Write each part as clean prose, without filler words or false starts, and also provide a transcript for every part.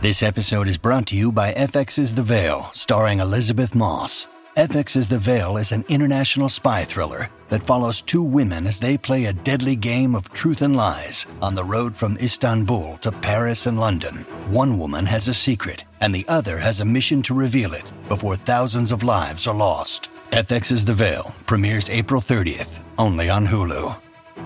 This episode is brought to you by FX's The Veil, starring Elizabeth Moss. FX's The Veil is an international spy thriller that follows two women as they play a deadly game of truth and lies on the road from Istanbul to Paris and London. One woman has a secret, and the other has a mission to reveal it before thousands of lives are lost. FX's The Veil premieres April 30th, only on Hulu.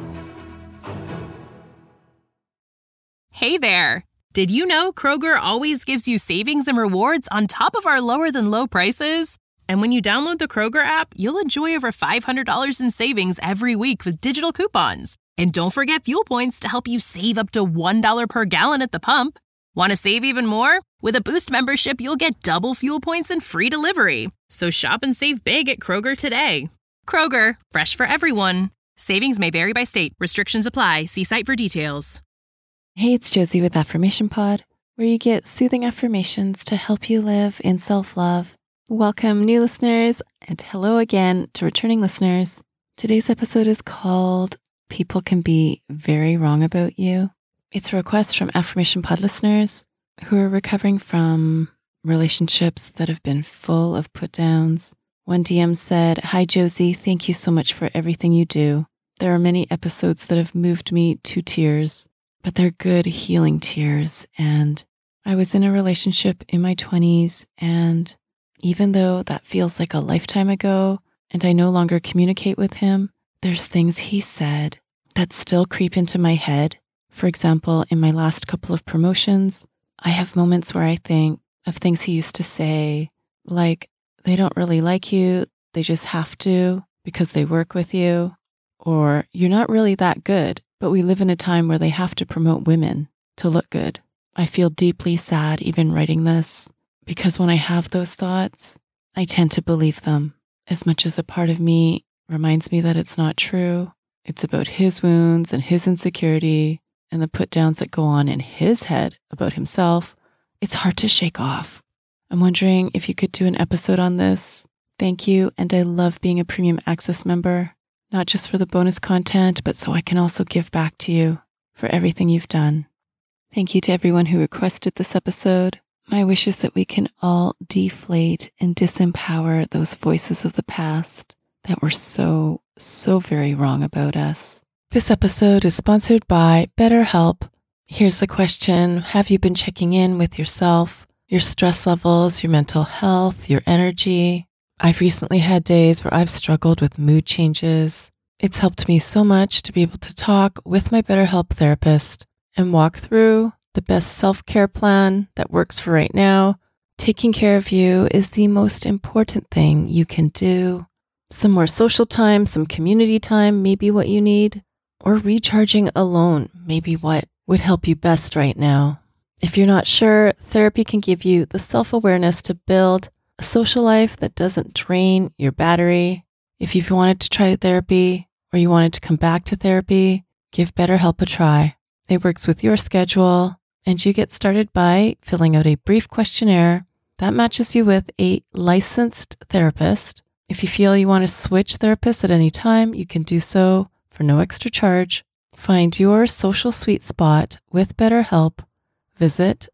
Hey there! Did you know Kroger always gives you savings and rewards on top of our lower-than-low prices? And when you download the Kroger app, you'll enjoy over $500 in savings every week with digital coupons. And don't forget fuel points to help you save up to $1 per gallon at the pump. Want to save even more? With a Boost membership, you'll get double fuel points and free delivery. So shop and save big at Kroger today. Kroger, fresh for everyone. Savings may vary by state. Restrictions apply. See site for details. Hey, it's Josie with Affirmation Pod, where you get soothing affirmations to help you live in self-love. Welcome, new listeners, and hello again to returning listeners. Today's episode is called People Can Be Very Wrong About You. It's a request from Affirmation Pod listeners who are recovering from relationships that have been full of put-downs. One DM said, "Hi, Josie. Thank you so much for everything you do. There are many episodes that have moved me to tears, but they're good healing tears. And I was in a relationship in my 20s, and even though that feels like a lifetime ago and I no longer communicate with him, there's things he said that still creep into my head. For example, in my last couple of promotions, I have moments where I think of things he used to say, like, they don't really like you, they just have to because they work with you, or you're not really that good, but we live in a time where they have to promote women to look good. I feel deeply sad even writing this, because when I have those thoughts, I tend to believe them. As much as a part of me reminds me that it's not true, it's about his wounds and his insecurity and the put-downs that go on in his head about himself. It's hard to shake off. I'm wondering if you could do an episode on this. Thank you, and I love being a Premium Access member. Not just for the bonus content, but so I can also give back to you for everything you've done. Thank you to everyone who requested this episode. My wish is that we can all deflate and disempower those voices of the past that were so very wrong about us. This episode is sponsored by BetterHelp. Here's the question. Have you been checking in with yourself, your stress levels, your mental health, your energy? I've recently had days where I've struggled with mood changes. It's helped me so much to be able to talk with my BetterHelp therapist and walk through the best self-care plan that works for right now. Taking care of you is the most important thing you can do. Some more social time, some community time, maybe what you need, or recharging alone, maybe what would help you best right now. If you're not sure, therapy can give you the self-awareness to build a social life that doesn't drain your battery. If you've wanted to try therapy or you wanted to come back to therapy, give BetterHelp a try. It works with your schedule, and you get started by filling out a brief questionnaire that matches you with a licensed therapist. If you feel you want to switch therapists at any time, you can do so for no extra charge. Find your social sweet spot with BetterHelp. Visit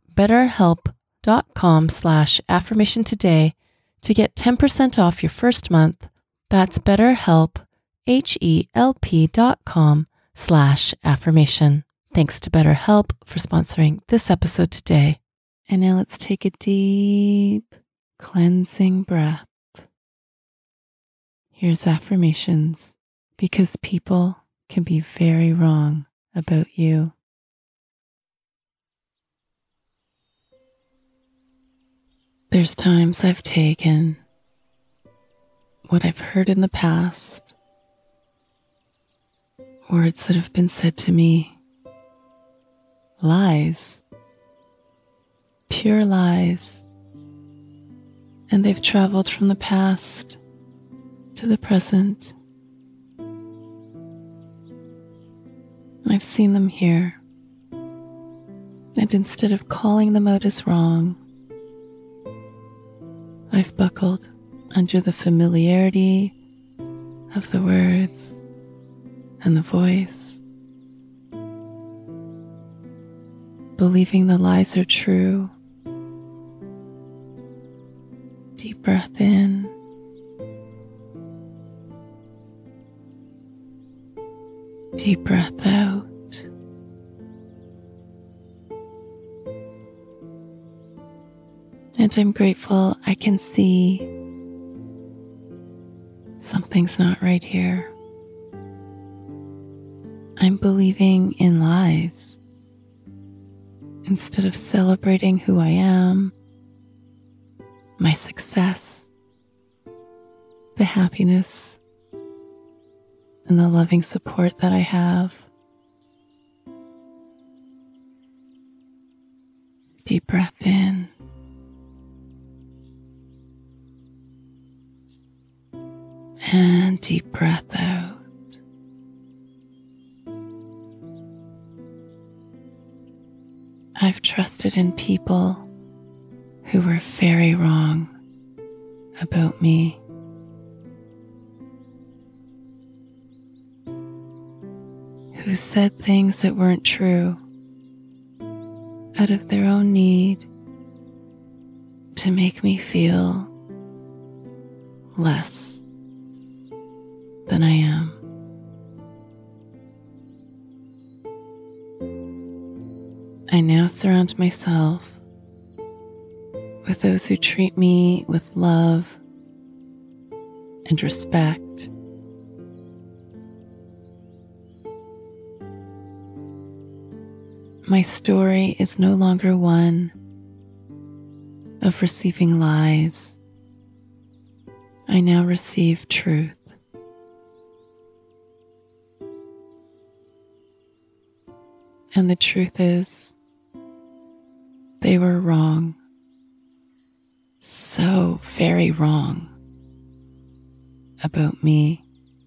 BetterHelp.com/affirmation today to get 10% off your first month. That's BetterHelp, HELP.com/affirmation. Thanks to BetterHelp for sponsoring this episode today. And now let's take a deep, cleansing breath. Here's affirmations, because people can be very wrong about you. There's times I've taken what I've heard in the past, words that have been said to me, lies, pure lies, and they've traveled from the past to the present. I've seen them here, and instead of calling them out as wrong, I've buckled under the familiarity of the words and the voice, believing the lies are true breath in. Deep breath out. And I'm grateful I can see something's not right here. I'm believing in lies instead of celebrating who I am, my success, the happiness, and the loving support that I have. Deep breath in. And deep breath out. I've trusted in people who were very wrong about me. Who said things that weren't true out of their own need to make me feel less than I am. I now surround myself with those who treat me with love and respect. My story is no longer one of receiving lies. I now receive truth. And the truth is, they were wrong. So very wrong about me.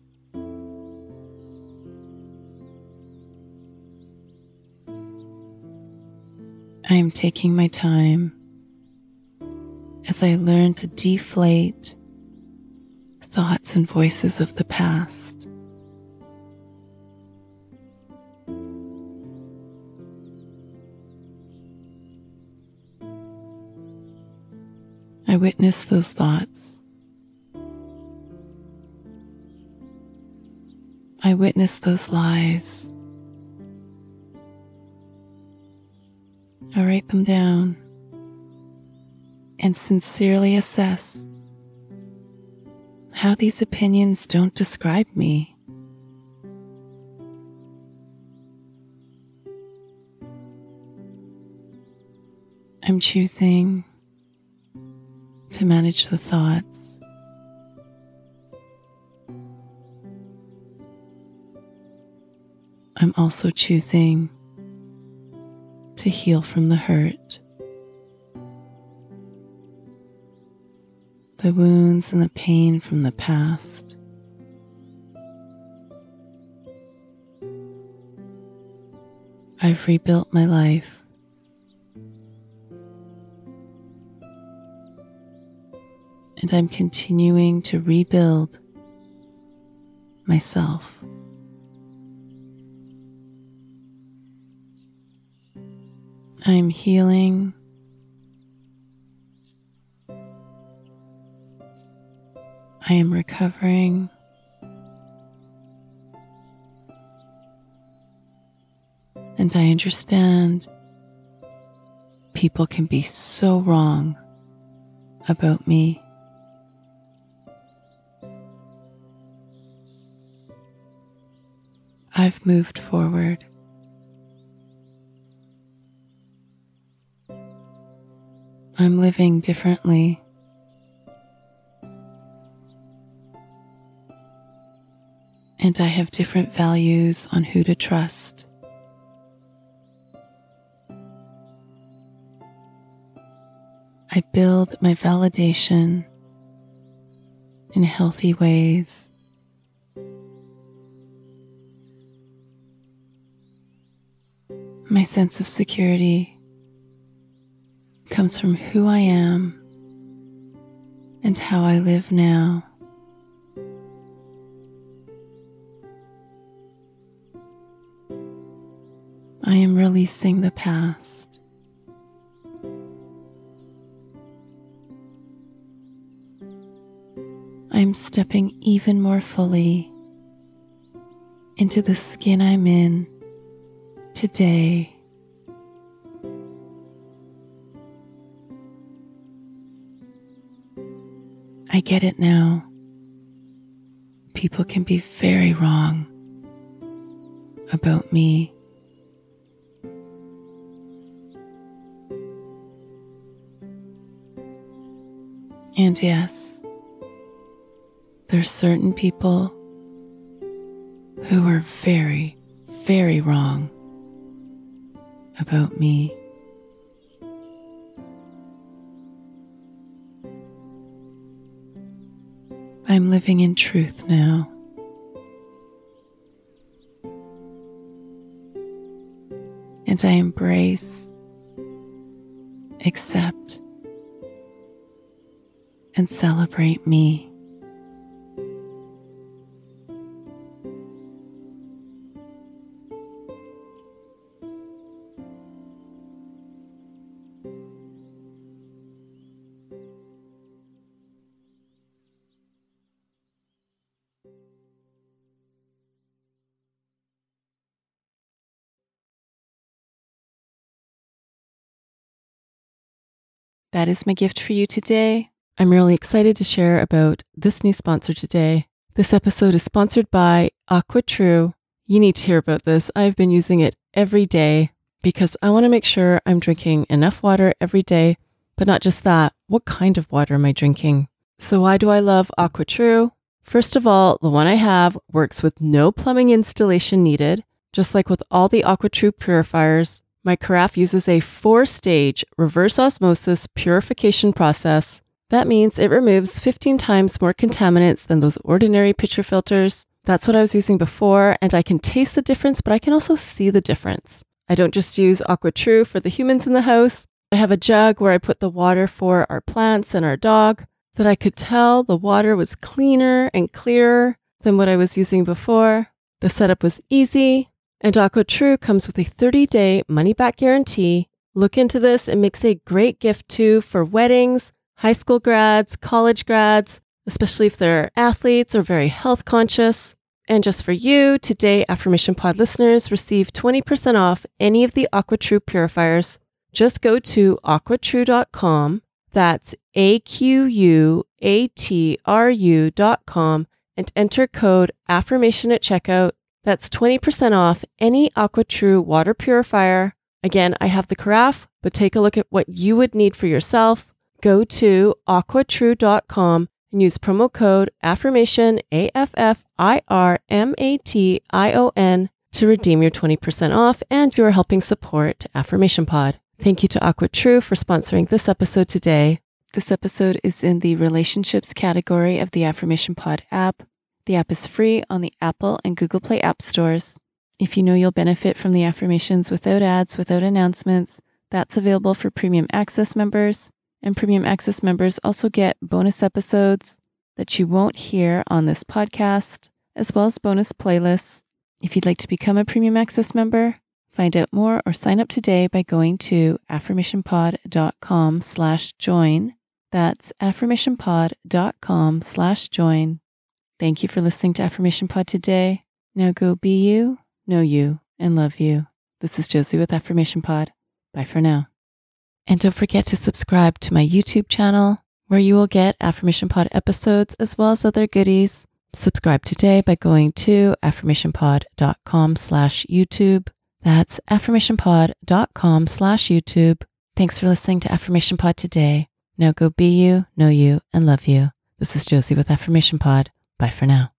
I am taking my time as I learn to deflate thoughts and voices of the past. I witness those thoughts. I witness those lies. I write them down and sincerely assess how these opinions don't describe me. I'm choosing to manage the thoughts. I'm also choosing to heal from the hurt, the wounds and the pain from the past. I've rebuilt my life. And I'm continuing to rebuild myself. I'm healing. I am recovering. And I understand people can be so wrong about me. I've moved forward. I'm living differently. And I have different values on who to trust. I build my validation in healthy ways. My sense of security comes from who I am and how I live now. I am releasing the past. I'm stepping even more fully into the skin I'm in today. I get it now. People can be very wrong about me. And yes, there's certain people who are very, very wrong about me. I'm living in truth now. And I embrace, accept, and celebrate me. That is my gift for you today. I'm really excited to share about this new sponsor today. This episode is sponsored by AquaTrue. You need to hear about this. I've been using it every day because I want to make sure I'm drinking enough water every day, but not just that. What kind of water am I drinking? So why do I love AquaTrue? First of all, the one I have works with no plumbing installation needed. Just like with all the AquaTrue purifiers, my carafe uses a 4-stage reverse osmosis purification process. That means it removes 15 times more contaminants than those ordinary pitcher filters. That's what I was using before, and I can taste the difference, but I can also see the difference. I don't just use AquaTrue for the humans in the house. I have a jug where I put the water for our plants and our dog, that I could tell the water was cleaner and clearer than what I was using before. The setup was easy. And AquaTrue comes with a 30-day money-back guarantee. Look into this. It makes a great gift too for weddings, high school grads, college grads, especially if they're athletes or very health conscious. And just for you, today Affirmation Pod listeners receive 20% off any of the AquaTrue purifiers. Just go to aquatrue.com. That's AQUATRU.com and enter code AFFIRMATION at checkout. That's 20% off any AquaTrue water purifier. Again, I have the carafe, but take a look at what you would need for yourself. Go to aquatrue.com and use promo code AFFIRMATION, AFFIRMATION, to redeem your 20% off, and you are helping support Affirmation Pod. Thank you to AquaTrue for sponsoring this episode today. This episode is in the relationships category of the Affirmation Pod app. The app is free on the Apple and Google Play app stores. If you know you'll benefit from the affirmations without ads, without announcements, that's available for Premium Access members. And Premium Access members also get bonus episodes that you won't hear on this podcast, as well as bonus playlists. If you'd like to become a Premium Access member, find out more or sign up today by going to affirmationpod.com/join. That's affirmationpod.com/join. Thank you for listening to Affirmation Pod today. Now go be you, know you, and love you. This is Josie with Affirmation Pod. Bye for now. And don't forget to subscribe to my YouTube channel, where you will get Affirmation Pod episodes as well as other goodies. Subscribe today by going to affirmationpod.com/YouTube. That's affirmationpod.com/YouTube. Thanks for listening to Affirmation Pod today. Now go be you, know you, and love you. This is Josie with Affirmation Pod. Bye for now.